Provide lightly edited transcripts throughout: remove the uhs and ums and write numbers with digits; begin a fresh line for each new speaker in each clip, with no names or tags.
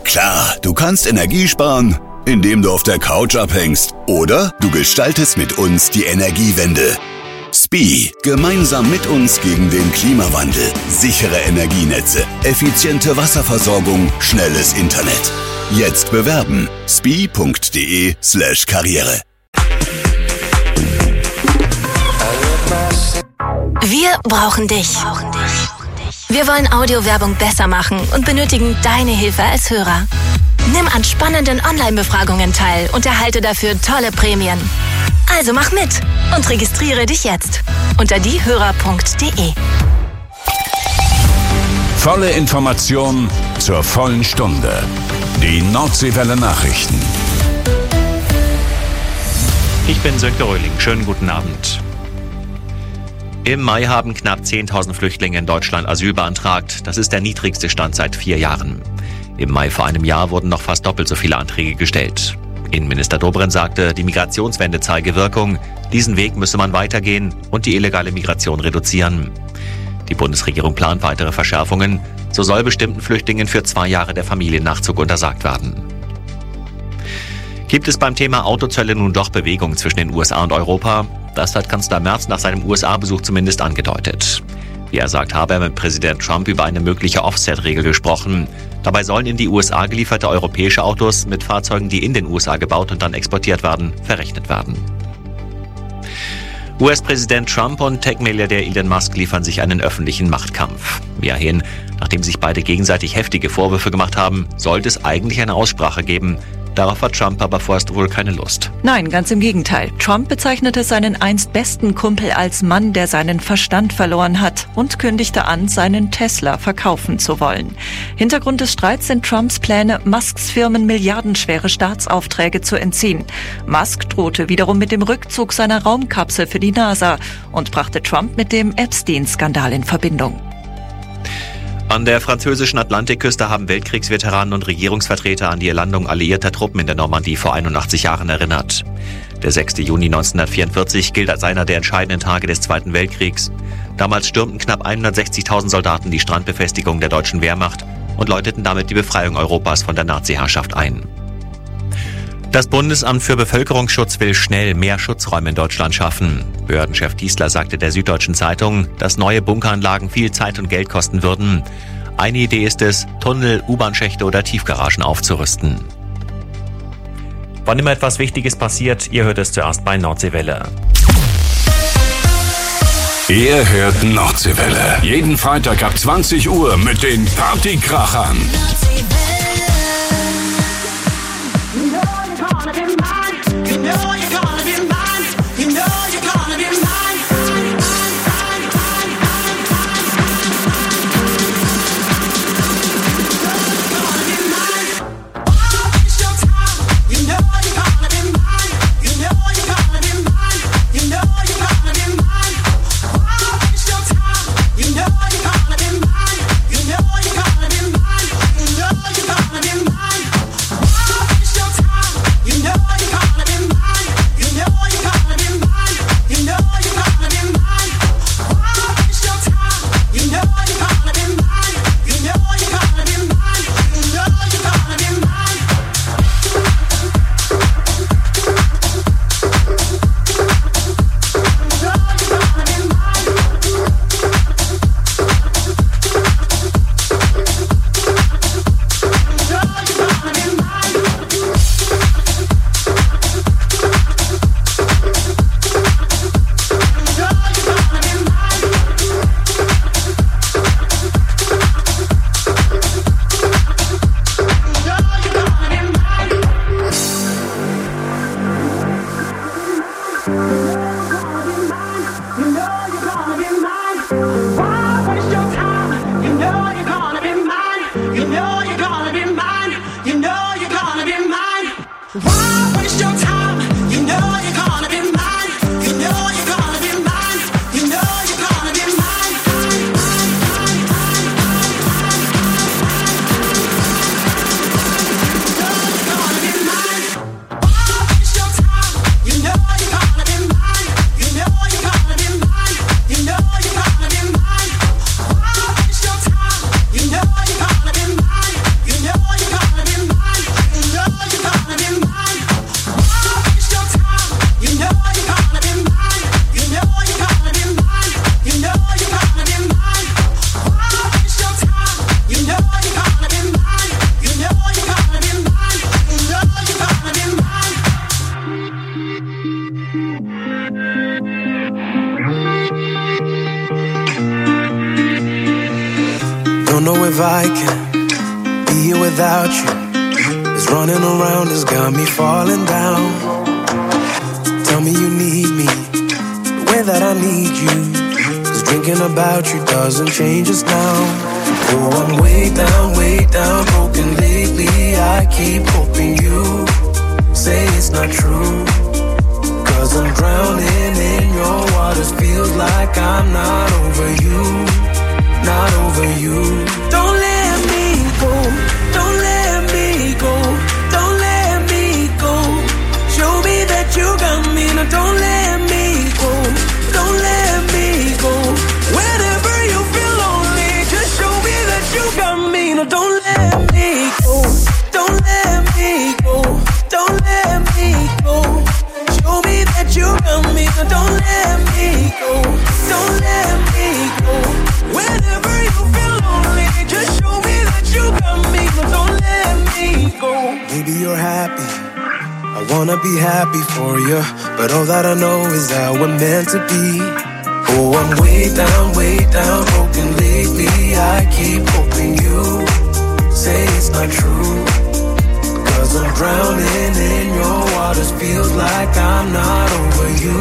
Klar, du kannst Energie sparen, indem du auf der Couch abhängst. Oder du gestaltest mit uns die Energiewende. SPIE. Gemeinsam mit uns gegen den Klimawandel. Sichere Energienetze, effiziente Wasserversorgung, schnelles Internet. Jetzt bewerben. spie.de/Karriere.
Wir brauchen dich. Wir wollen Audiowerbung besser machen und benötigen deine Hilfe als Hörer. Nimm an spannenden Online-Befragungen teil und erhalte dafür tolle Prämien. Also mach mit und registriere dich jetzt unter diehörer.de.
Volle Information zur vollen Stunde. Die Nordseewelle Nachrichten.
Ich bin Sönke Röhling. Schönen guten Abend. Im Mai haben knapp 10.000 Flüchtlinge in Deutschland Asyl beantragt. Das ist der niedrigste Stand seit 4 Jahren. Im Mai vor einem Jahr wurden noch fast doppelt so viele Anträge gestellt. Innenminister Dobrindt sagte, die Migrationswende zeige Wirkung. Diesen Weg müsse man weitergehen und die illegale Migration reduzieren. Die Bundesregierung plant weitere Verschärfungen. So soll bestimmten Flüchtlingen für 2 Jahre der Familiennachzug untersagt werden. Gibt es beim Thema Autozölle nun doch Bewegung zwischen den USA und Europa? Das hat Kanzler Merz nach seinem USA-Besuch zumindest angedeutet. Wie er sagt, habe er mit Präsident Trump über eine mögliche Offset-Regel gesprochen. Dabei sollen in die USA gelieferte europäische Autos mit Fahrzeugen, die in den USA gebaut und dann exportiert werden, verrechnet werden. US-Präsident Trump und Tech-Milliardär Elon Musk liefern sich einen öffentlichen Machtkampf. Immerhin, nachdem sich beide gegenseitig heftige Vorwürfe gemacht haben, sollte es eigentlich eine Aussprache geben. Darauf hat Trump aber vorerst wohl keine Lust.
Nein, ganz im Gegenteil. Trump bezeichnete seinen einst besten Kumpel als Mann, der seinen Verstand verloren hat und kündigte an, seinen Tesla verkaufen zu wollen. Hintergrund des Streits sind Trumps Pläne, Musks Firmen milliardenschwere Staatsaufträge zu entziehen. Musk drohte wiederum mit dem Rückzug seiner Raumkapsel für die NASA und brachte Trump mit dem Epstein-Skandal in Verbindung.
An der französischen Atlantikküste haben Weltkriegsveteranen und Regierungsvertreter an die Landung alliierter Truppen in der Normandie vor 81 Jahren erinnert. Der 6. Juni 1944 gilt als einer der entscheidenden Tage des Zweiten Weltkriegs. Damals stürmten knapp 160.000 Soldaten die Strandbefestigung der deutschen Wehrmacht und läuteten damit die Befreiung Europas von der Nazi-Herrschaft ein. Das Bundesamt für Bevölkerungsschutz will schnell mehr Schutzräume in Deutschland schaffen. Behördenchef Diesler sagte der Süddeutschen Zeitung, dass neue Bunkeranlagen viel Zeit und Geld kosten würden. Eine Idee ist es, Tunnel, U-Bahn-Schächte oder Tiefgaragen aufzurüsten. Wann immer etwas Wichtiges passiert, ihr hört es zuerst bei Nordseewelle.
Ihr hört Nordseewelle. Jeden Freitag ab 20 Uhr mit den Partykrachern.
I can be here without you. This running around has got me falling down. Tell me you need me the way that I need you. 'Cause drinking about you doesn't change us now. Oh, I'm way down, broken lately. I keep hoping you say it's not true. 'Cause I'm drowning in your waters. Feels like I'm not over you, not over you. Don't let me go, don't let me go, don't let me go. Show me that you got me, now don't let me go, don't let me go. Whenever you feel lonely, just show me that you got me, now don't let me go, don't let me go, don't let me go. Show me that you got me, now don't let me go, don't let me go. Whenever you feel lonely, just show me that you got me, now don't let me go. Maybe you're happy, I wanna be happy for you, but all that I know is that we're meant to be. Oh, I'm way down, broken lately. I keep hoping you say it's not true. 'Cause I'm drowning in your waters. Feels like I'm not over you,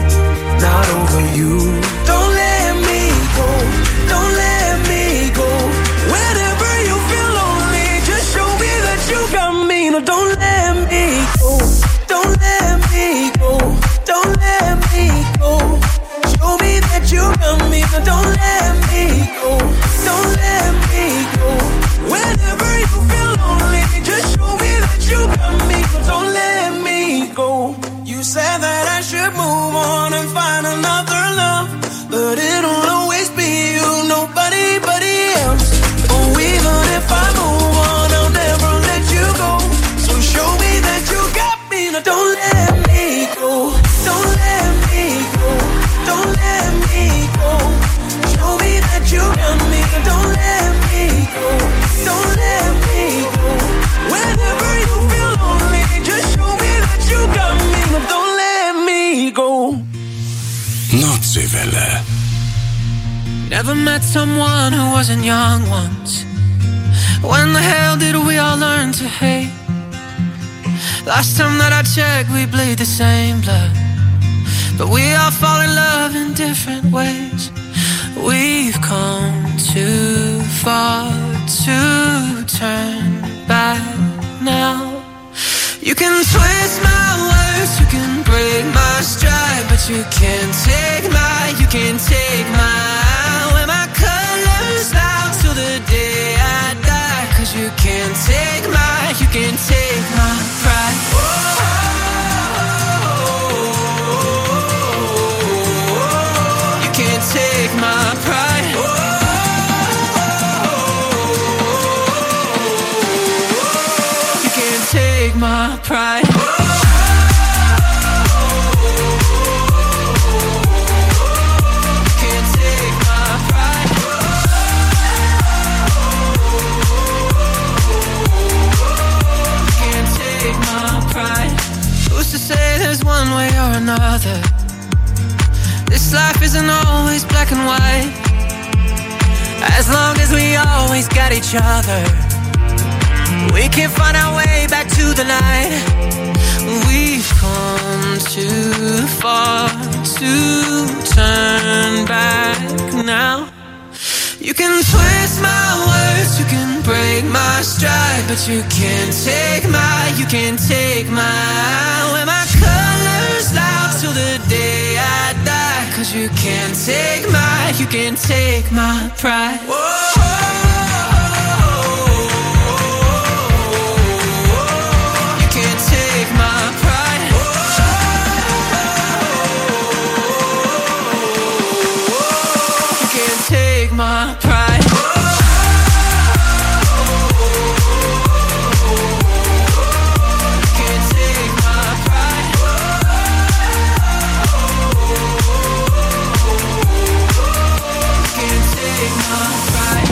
not over you. Don't let me go, don't let me go. Whenever you feel lonely, just show me that you got me, now don't let me go, don't let me go, don't let me go. Show me that you got me, now don't let me go, don't let me go. Whenever you feel lonely, just show me that you got me, now don't let me go. You said that I should move on and find another love, but it'll always be you, nobody else. Oh, even if I move on, I'll never let you go. So show me that you got me, now don't let me go, don't let me go, don't let me go. Show me that you got me, now don't let me go, don't let me go. Whenever you feel lonely, just show me that you got me, now don't let me go.
Nordseewelle.
Never met someone who wasn't young once. When the hell did we all learn to hate? Last time that I checked, we bleed the same blood, but we all fall in love in different ways. We've come too far to turn back now. You can twist my words, you can break my stride, but you can't take my wear my colors out till the day I die. 'Cause you can't take my pride. You can't take my pride. You can't take my pride. To say there's one way or another. This life isn't always black and white. As long as we always got each other, we can find our way back to the light. We've come too far to turn back now. You can twist my words, you can break my stride, but you can't take my wear my colors loud till the day I die. 'Cause you can't take my pride. Whoa. You can't take my pride. You can't take my pride. Take my pride.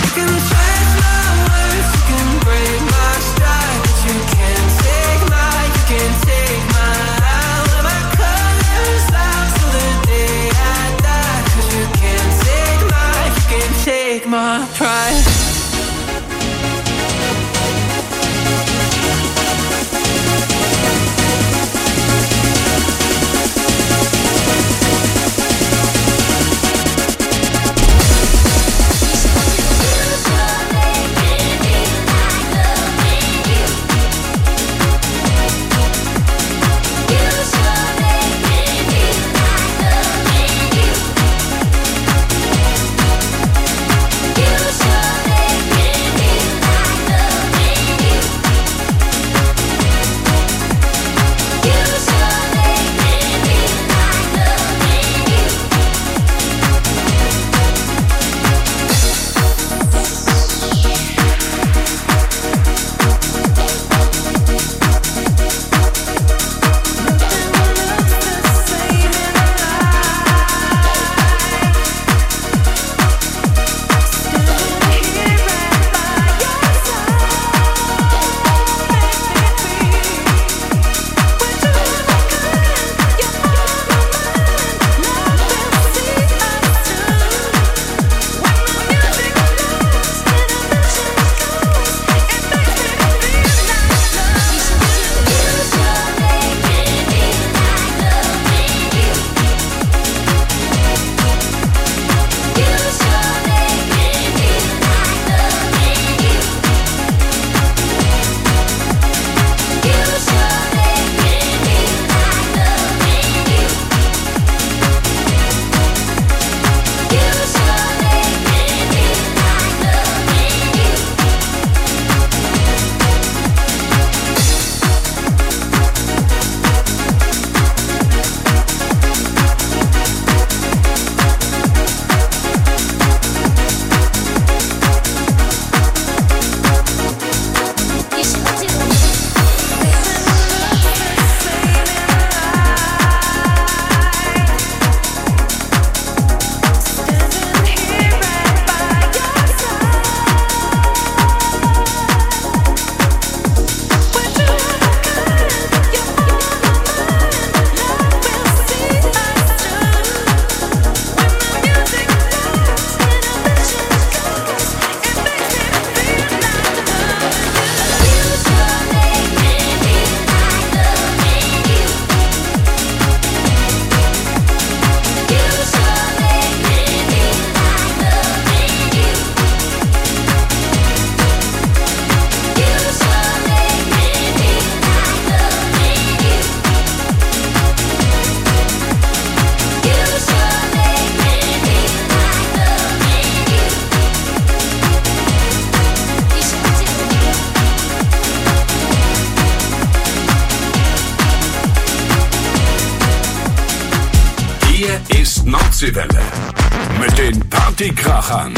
Nordseewelle. Mit den Partykrachern.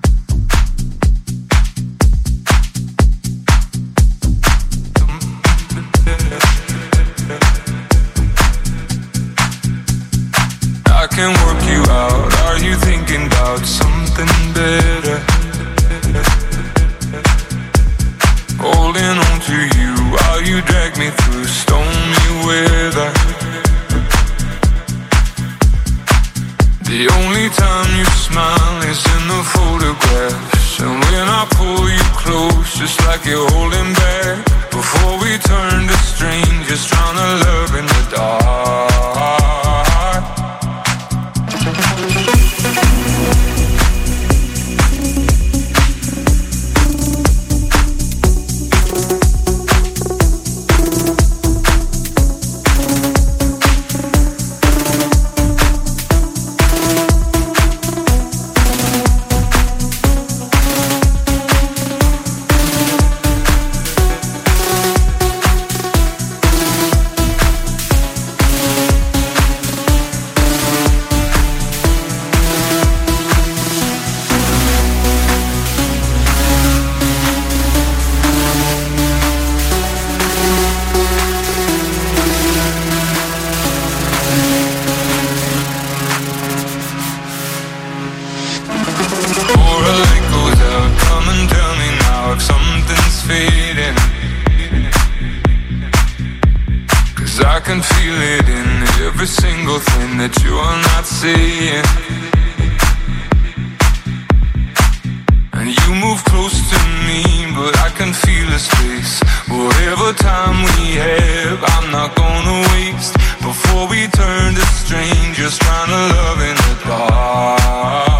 I can work you out. Are you thinking about something better? Holding on to you while you drag me through stormy weather. The only time you smile is in the photographs, and when I pull you close, just like you're holding back. Before we turn to strangers, trying to love in the dark. I can feel it in every single thing that you are not seeing. And you move close to me, but I can feel the space. Whatever time we have, I'm not gonna waste. Before we turn to strangers, trying to love in the dark.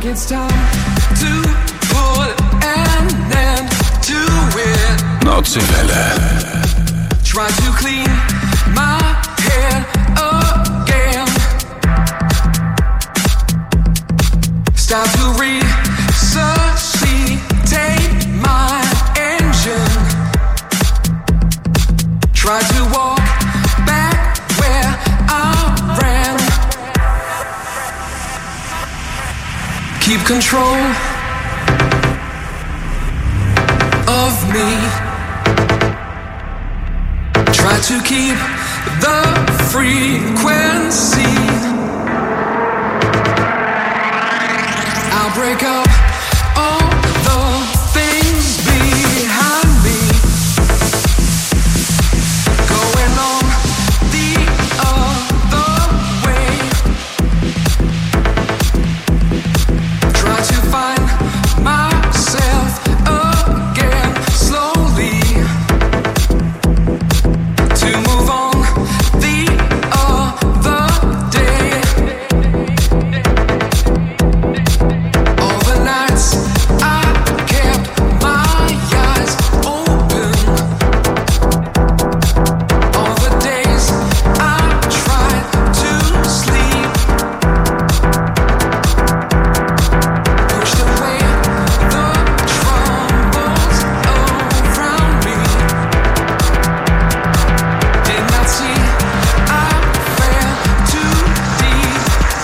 it's time to put an end to it.
Nordseewelle.
Try to clean my head again. Start to resuscitate my engine. Try to walk back where I ran. Keep control of me. Try to keep the frequency. I'll break up all the things behind me. Going on the other way. Try to find myself again slowly. To move on the other day. All the nights I kept my eyes open. All the days I tried to sleep. Pushed away the troubles around me. Did not see I fell too deep.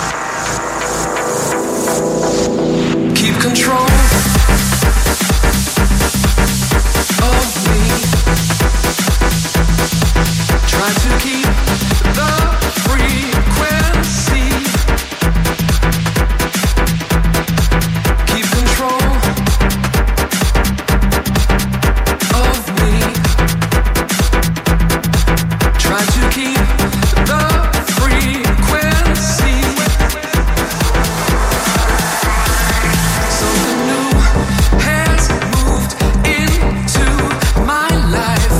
Keep control of me. Try to keep the frequency. Keep control of me. Try to keep the frequency. Something new has moved into my life.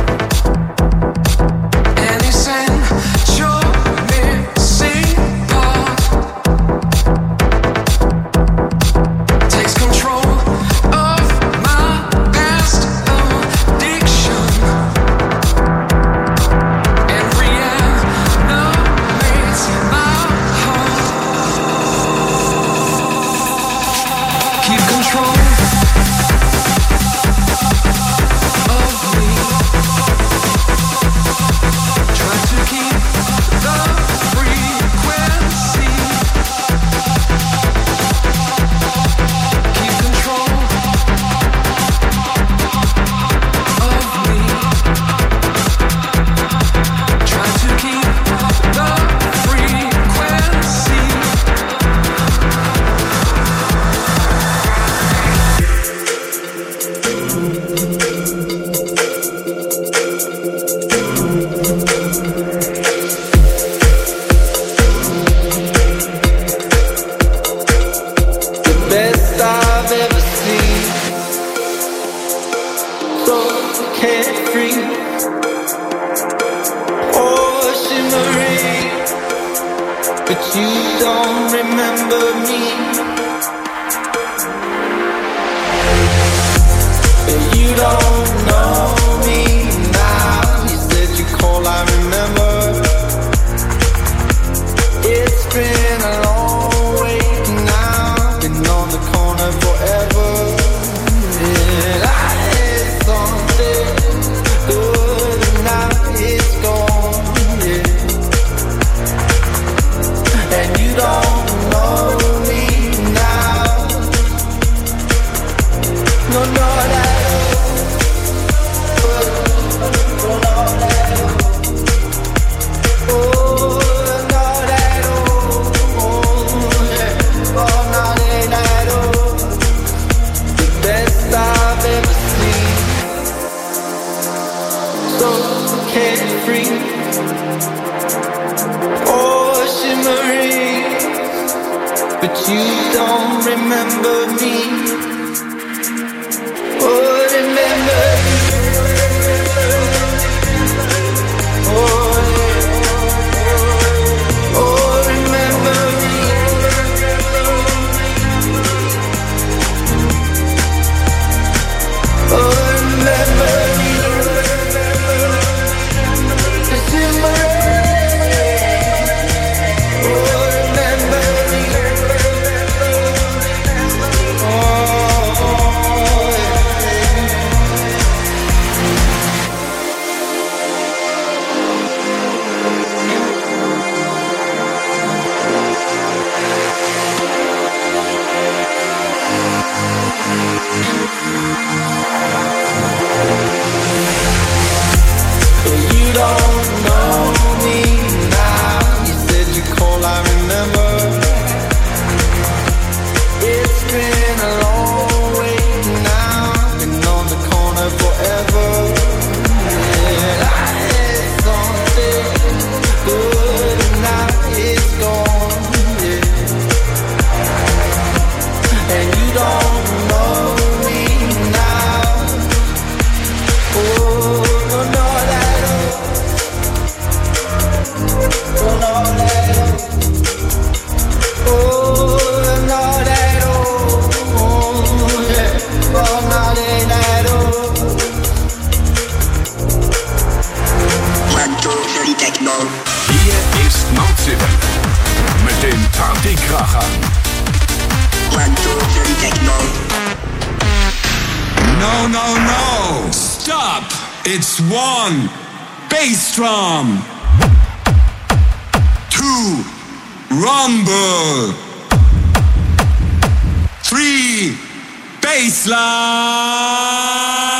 An essential missing part. Takes control of my past addiction. And reanimates my heart. Keep control of me. Try to keep the frequency. Keep control of me. Try to keep the frequency.
Best I've ever seen. So carefree, oh shimmering, but you don't remember me. You don't know me now. You said you call, I remember. It's been a long wait now. Been on the corner forever. And I had something good and now it's gone. Yeah. And you don't know me now. No, not at all. No, not at all. Oh, not at all. Yeah. Oh, not at all. The best I've ever seen. So carefree, oh shimmering, but you don't remember me. Oh, remember me. Oh, yeah. Oh, remember me.
No, no, no! Stop! It's 1 bass drum. 2 rumble. 3 bass line.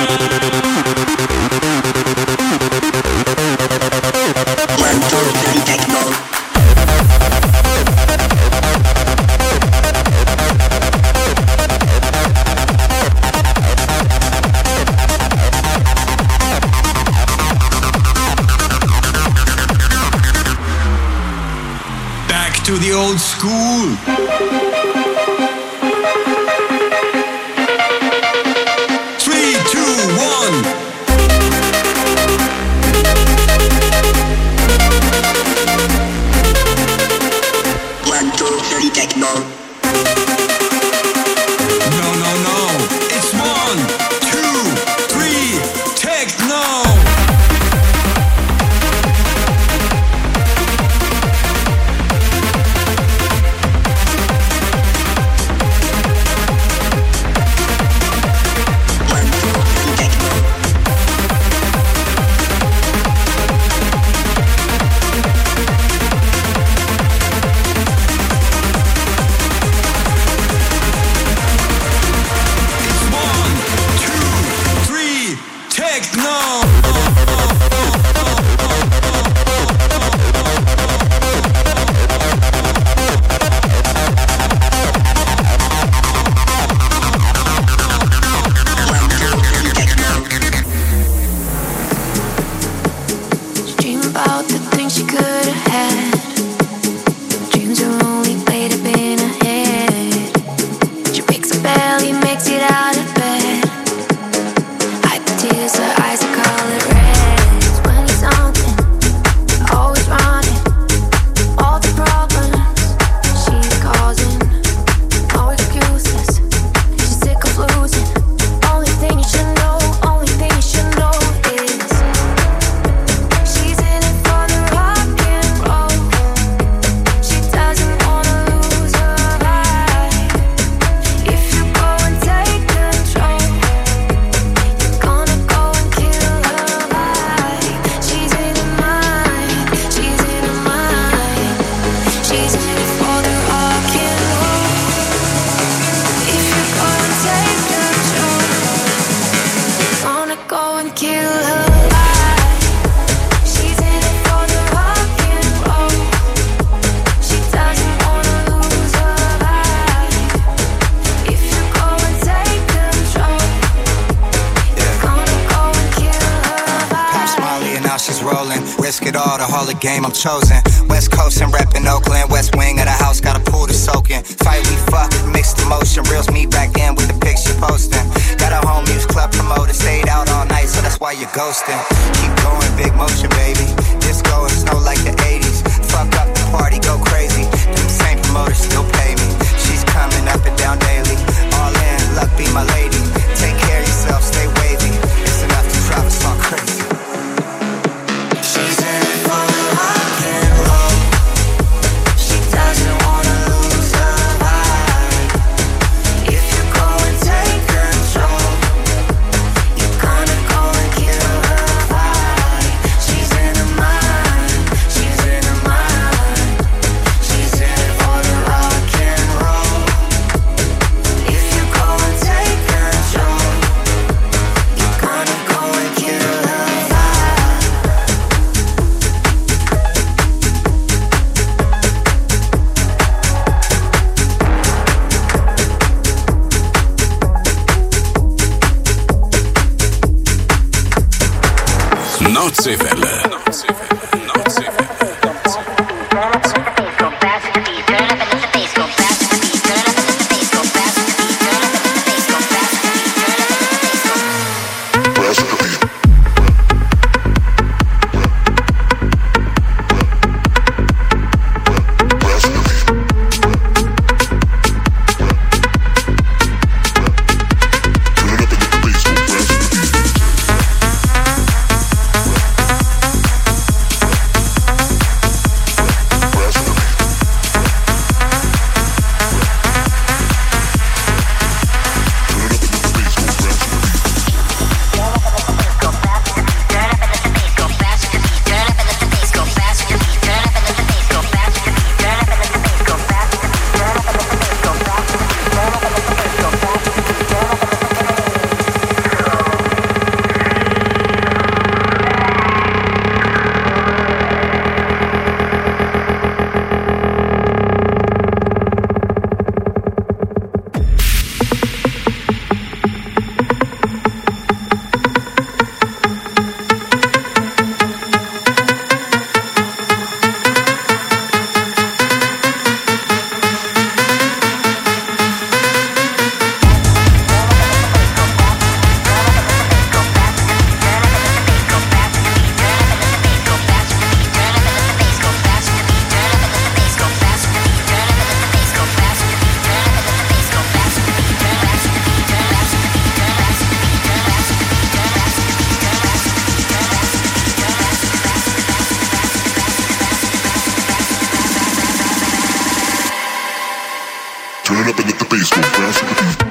Back to the old school. 3, 2, 1. Techno. No, no, no. It's 1, 2, 3, techno.
Game I'm chosen. West Coast and reppin' Oakland. West wing of the house, got a pool to soak in. Fight we fuck, mixed emotion. Reels me back in with the pics you posting. Got a home use club promoter, stayed out all night, so that's why you're ghosting. Keep going, big motion, baby. Disco and snow like the 80s. Fuck up the party, go crazy. Them same promoters still pay me. She's coming up and down daily. All in, luck be my lady. Take care of yourself, stay wavy. It's enough to drive us all crazy. She's in it for the rock and roll. She doesn't wanna lose her vibe. If you go and take control, you're gonna go and kill her vibe. She's in her mind. She's in her mind. She's in it for the rock and roll. If you go and take control, you're gonna go and kill her vibe.
Notsewelle.
the bass go bounce with the beat.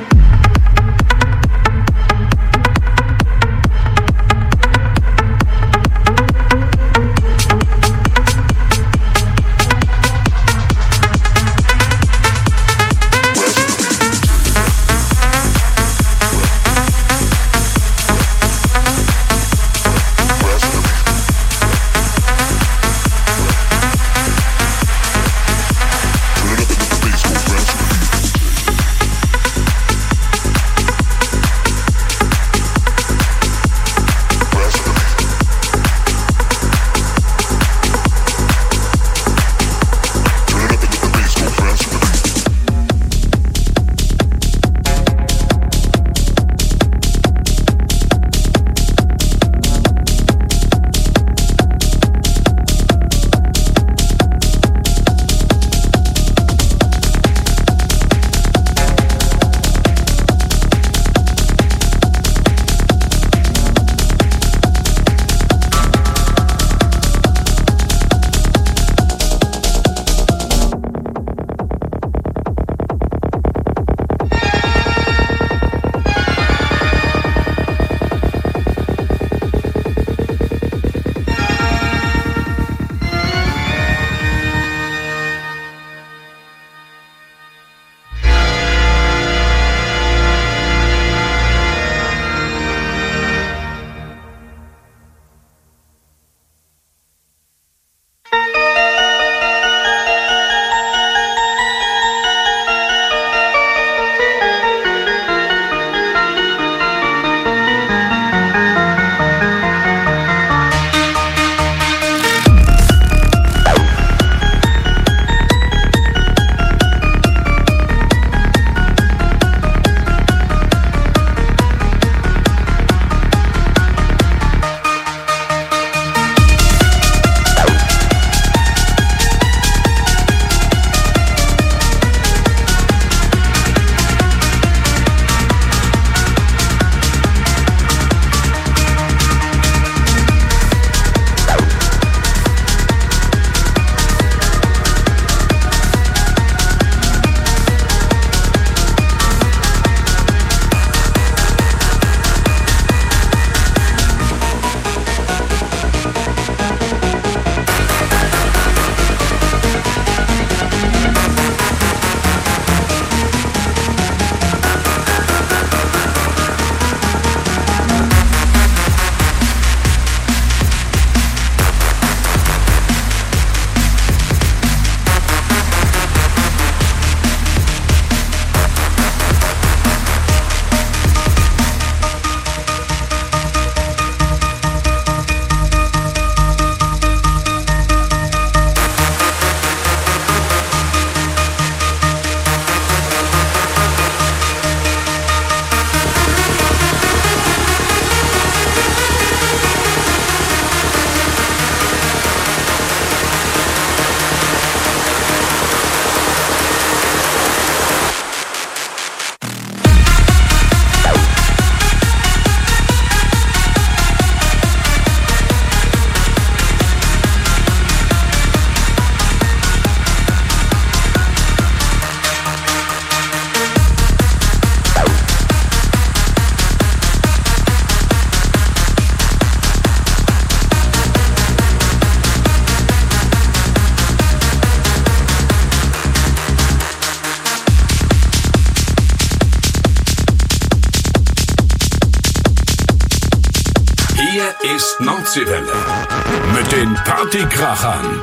ist Nordseewelle mit den Partykrachern.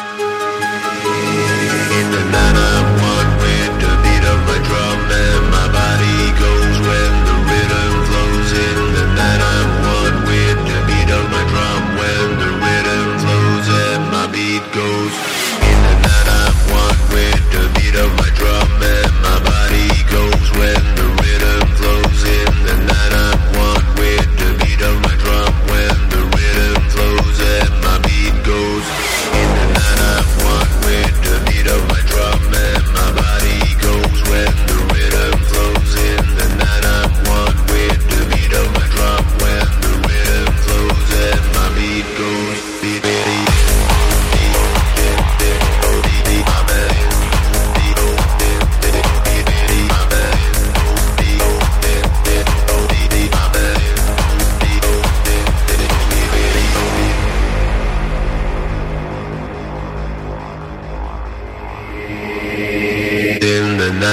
In the night I'm one with the beat of my drum and my body goes when the rhythm flows. In the night I'm one with the beat of my drum when the rhythm flows and my beat goes. In the night I'm one with the beat of my drum and my body goes when the rhythm flows. In the night I'm one with the beat of my drum when the rhythm flows and my beat goes. In the night I'm one with the beat of my drum and my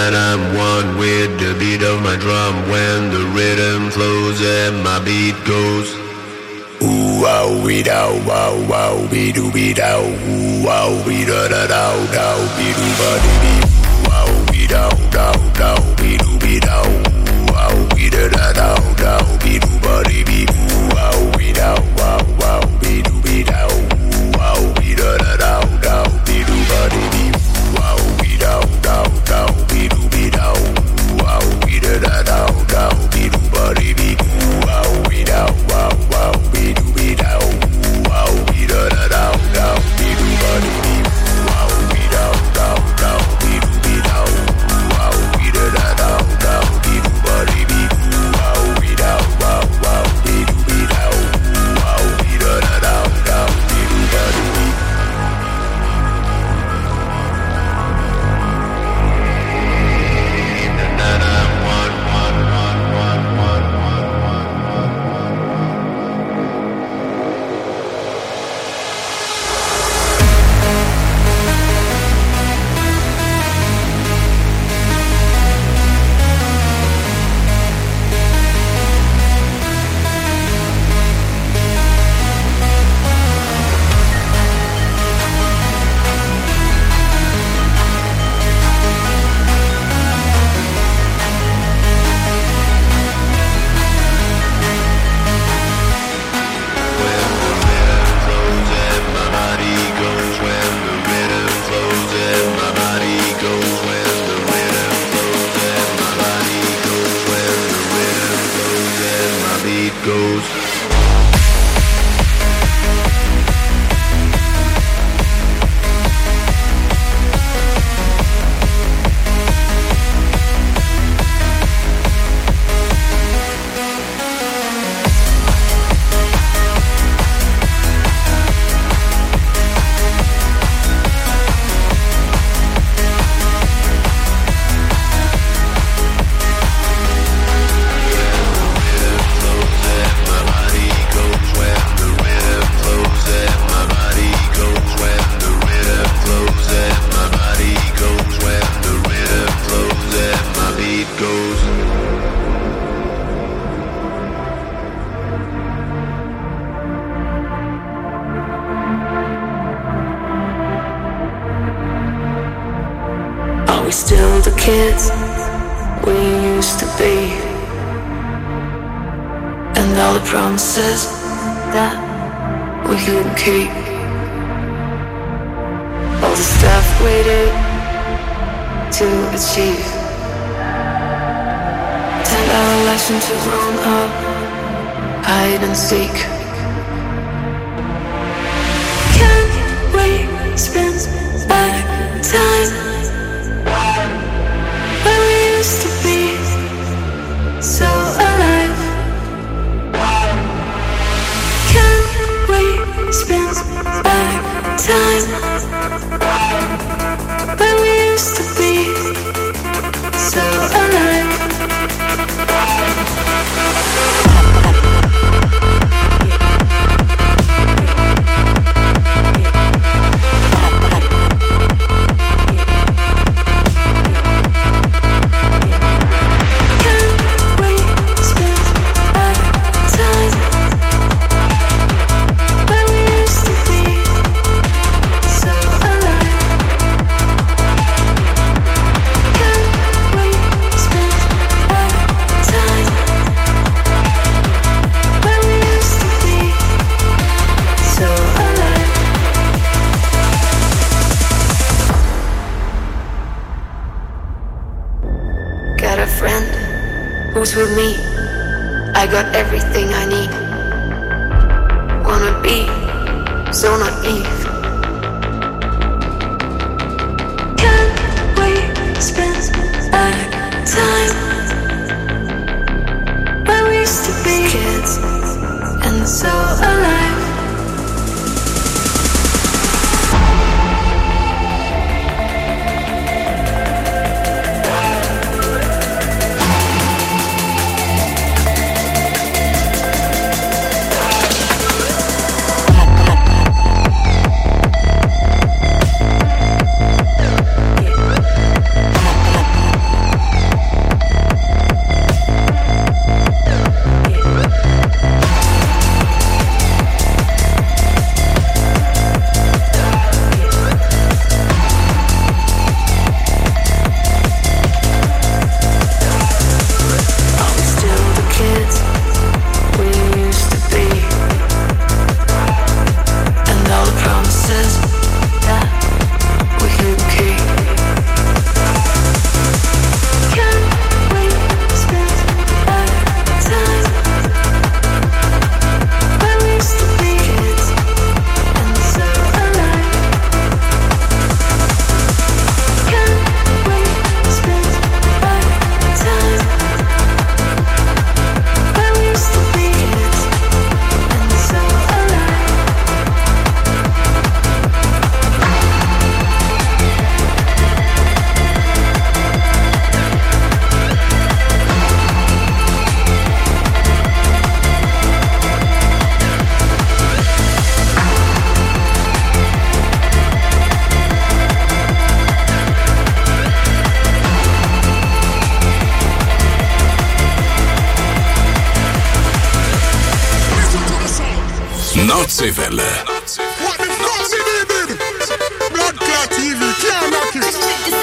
night I'm one with the beat of my drum. When the rhythm flows and my beat goes. Ooh, wow, we dow, wow, wow, be do be dow. Ooh, wow, we da da dow, dow, be do ba di be. Wow, we dow, dow, dow, be do be dow. Ooh, wow, we da da dow, dow, be do ba di be. Ooh, wow, we dow, wow, wow, be do be dow. Ooh, wow, we da da dow, dow, be do ba di be. Wow, we dow, dow, dow, be do be dow. Ooh, wow, we da da dow, dow, be do ba di be. Ooh, wow, we dow, wow, wow, be do be dow. Ooh, wow, we da da dow, dow, be do ba di be. Wow, we dow, dow, dow, be do be dow. Ooh, wow, we da da dow, dow, be do ba di be. Ooh, wow, we dow, wow, wow, be do be dow. Ooh, wow, we da da dow, dow, be do ba di be.
Are we still the kids we used to be? And all the promises that we couldn't keep, all the stuff we did to achieve, turned our lives into grown up hide and seek. Can we spend back time where we used to be so alive? Can we spend back time where we used to be so alive? With me, I got everything I need. Wanna be so naive. Can we spend back time where we used to be kids and so alive?
Nordseewelle.
Blood Clot TV, can't knock it.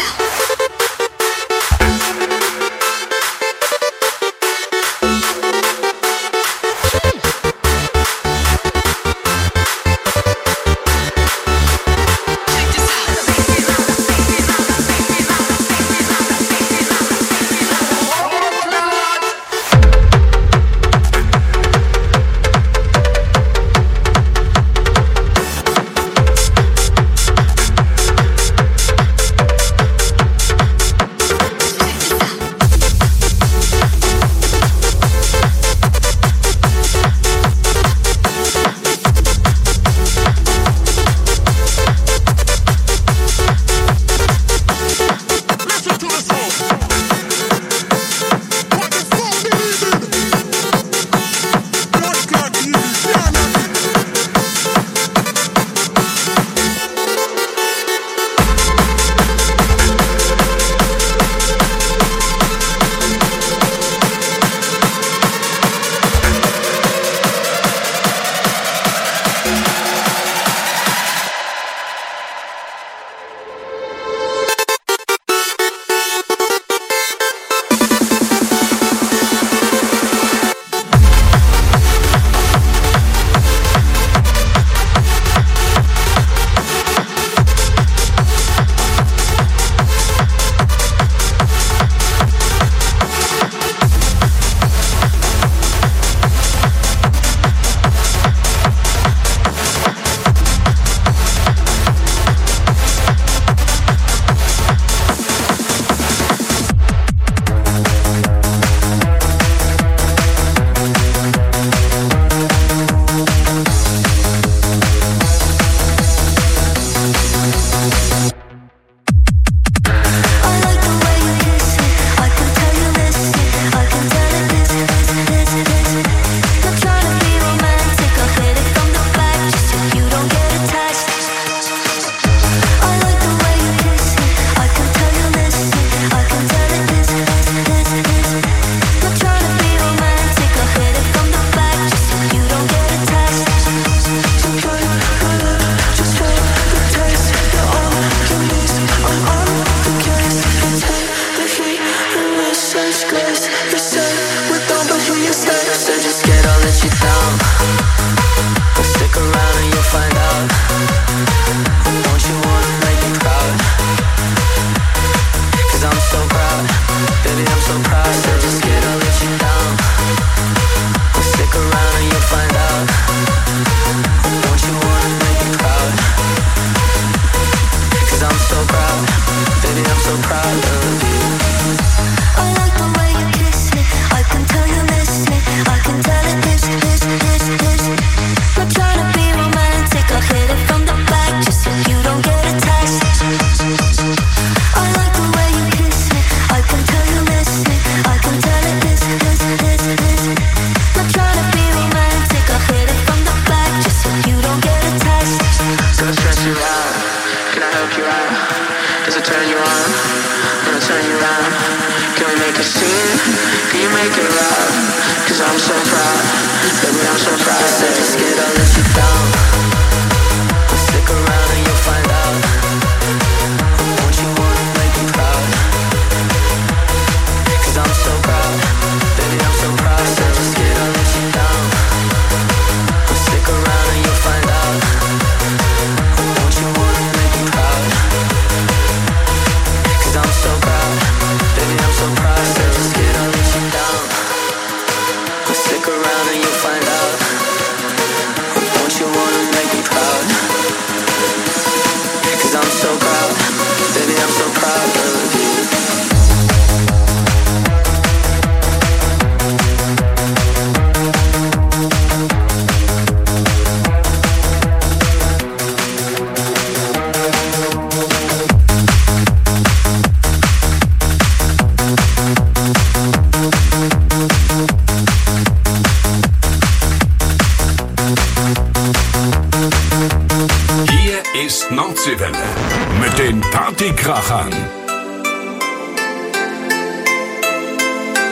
Nordseewelle mit den Partykrachern.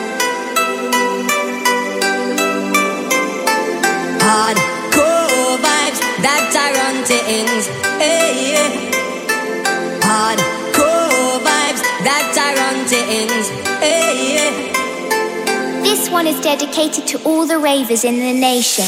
Hardcore This one is dedicated to all the ravers in the nation.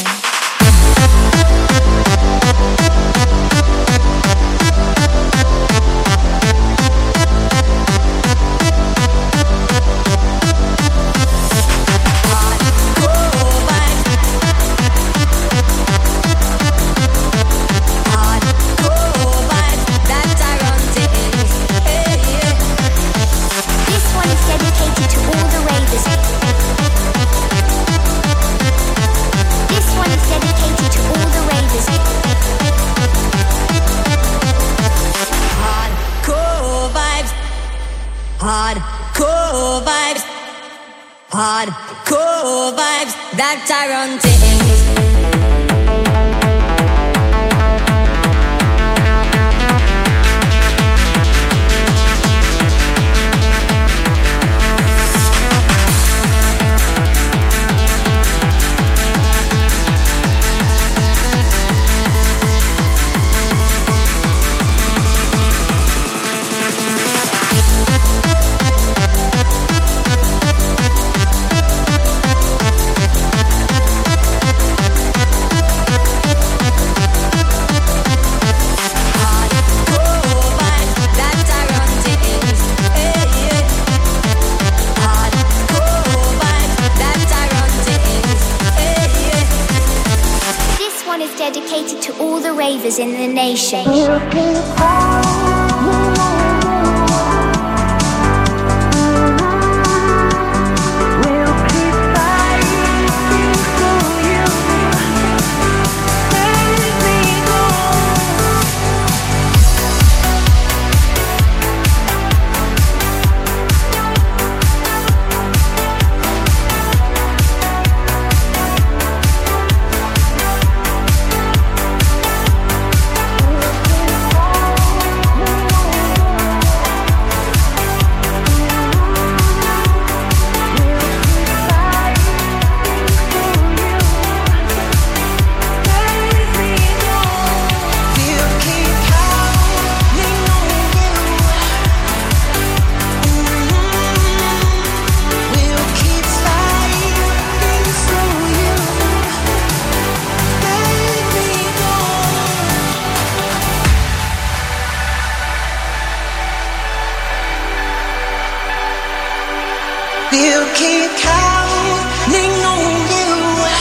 Hardcore vibes that I run things. Dedicated to all the ravers in the nation.
We'll keep counting on you.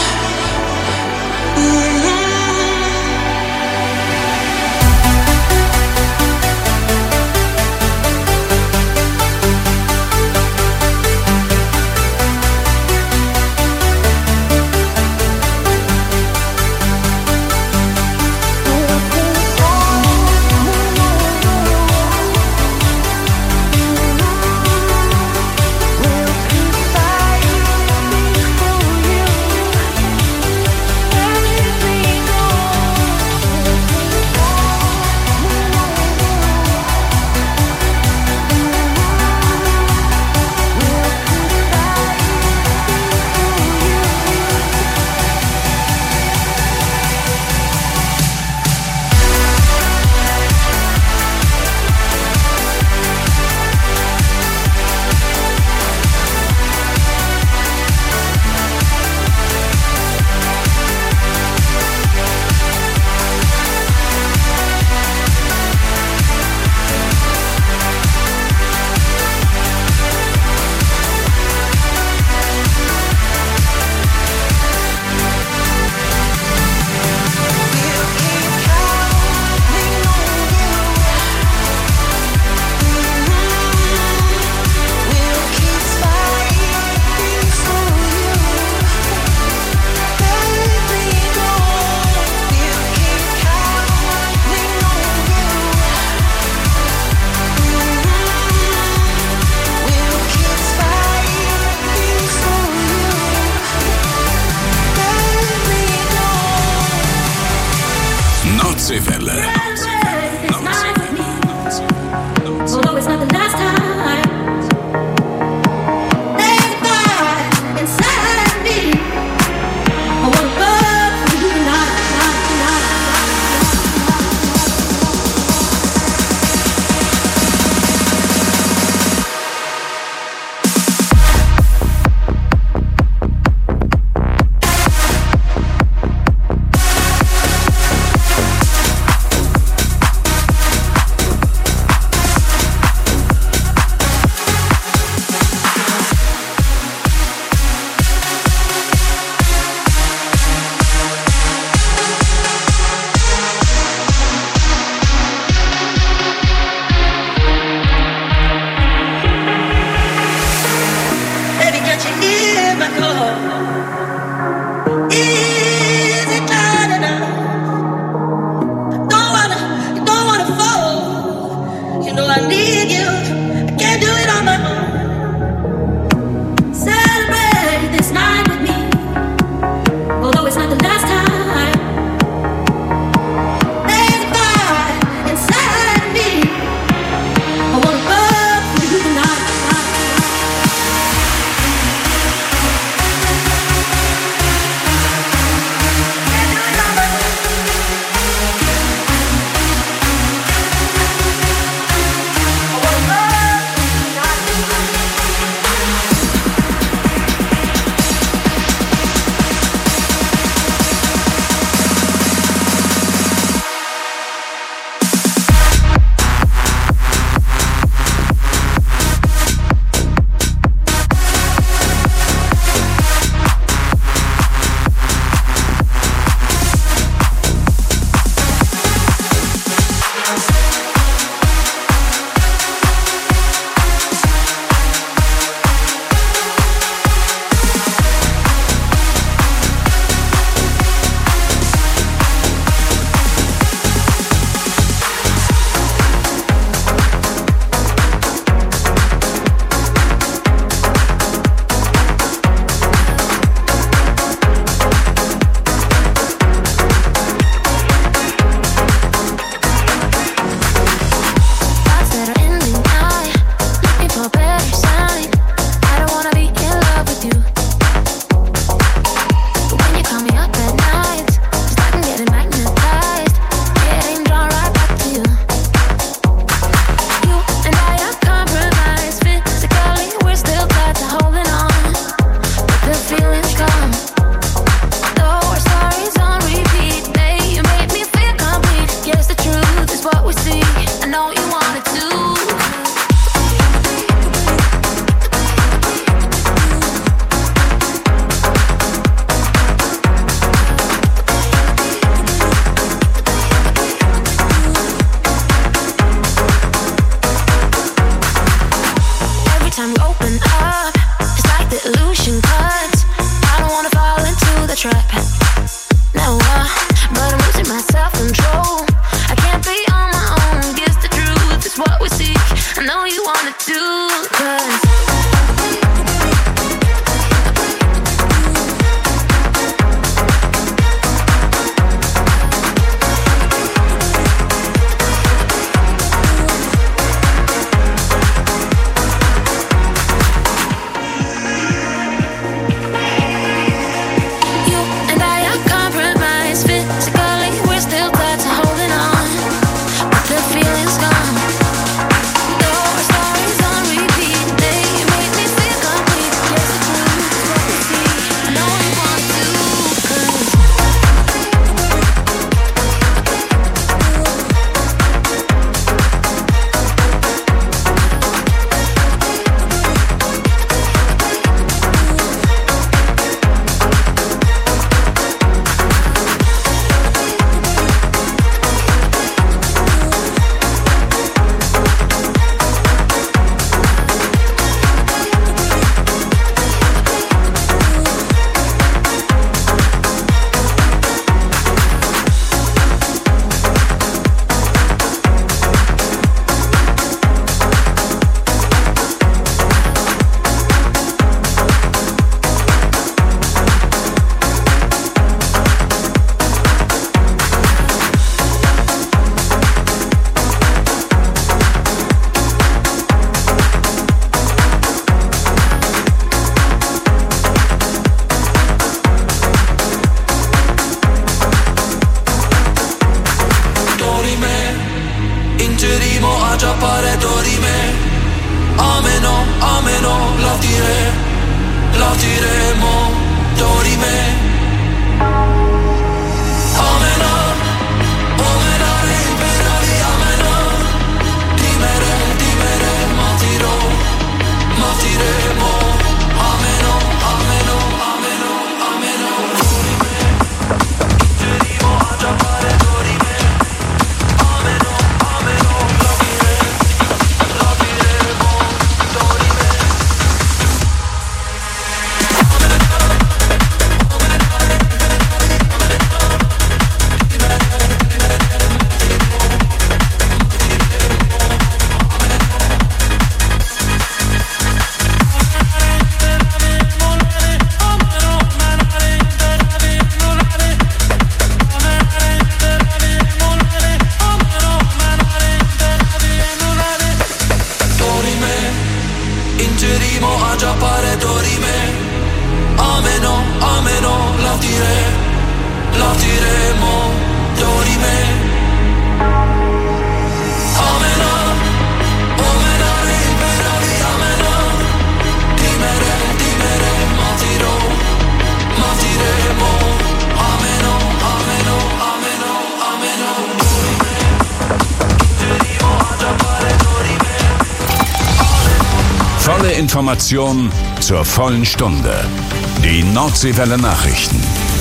Nordseewelle.
Although it's not the last time, there's a fire inside me. I wanna burn for you tonight. Is it not enough? Don't wanna fall. You know I need you. I can't do it on my own. Celebrate this night with me, although it's not the last time. There's a fire inside me. I wanna burn for you tonight.
Information zur vollen Stunde. Die Nordseewelle Nachrichten.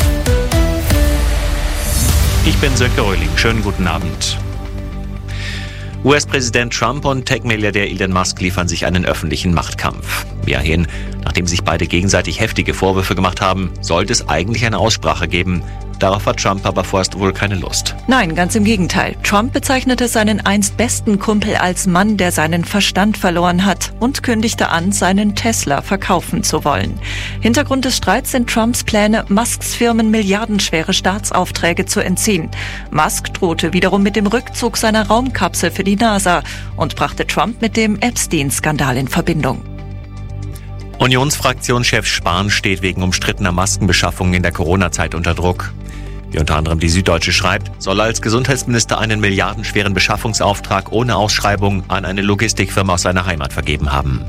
Ich bin Sönke Röhling. Schönen guten Abend. US-Präsident Trump und Tech-Milliardär Elon Musk liefern sich einen öffentlichen Machtkampf. Immerhin, nachdem sich beide gegenseitig heftige Vorwürfe gemacht haben, sollte es eigentlich eine Aussprache geben. Darauf hat Trump aber vorerst wohl keine Lust.
Nein, ganz im Gegenteil. Trump bezeichnete seinen einst besten Kumpel als Mann, der seinen Verstand verloren hat und kündigte an, seinen Tesla verkaufen zu wollen. Hintergrund des Streits sind Trumps Pläne, Musks Firmen milliardenschwere Staatsaufträge zu entziehen. Musk drohte wiederum mit dem Rückzug seiner Raumkapsel für die NASA und brachte Trump mit dem Epstein-Skandal in Verbindung.
Unionsfraktionschef Spahn steht wegen umstrittener Maskenbeschaffung in der Corona-Zeit unter Druck. Wie unter anderem die Süddeutsche schreibt, soll er als Gesundheitsminister einen milliardenschweren Beschaffungsauftrag ohne Ausschreibung an eine Logistikfirma aus seiner Heimat vergeben haben.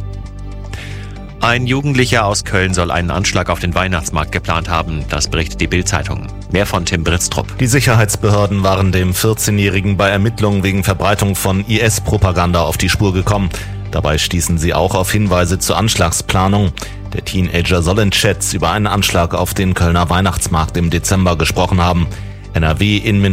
Ein Jugendlicher aus Köln soll einen Anschlag auf den Weihnachtsmarkt geplant haben, das berichtet die Bild-Zeitung. Mehr von Tim Britztrup.
Die Sicherheitsbehörden waren dem 14-Jährigen bei Ermittlungen wegen Verbreitung von IS-Propaganda auf die Spur gekommen. Dabei stießen sie auch auf Hinweise zur Anschlagsplanung. Der Teenager soll in Chats über einen Anschlag auf den Kölner Weihnachtsmarkt im Dezember gesprochen haben. NRW-Innenminister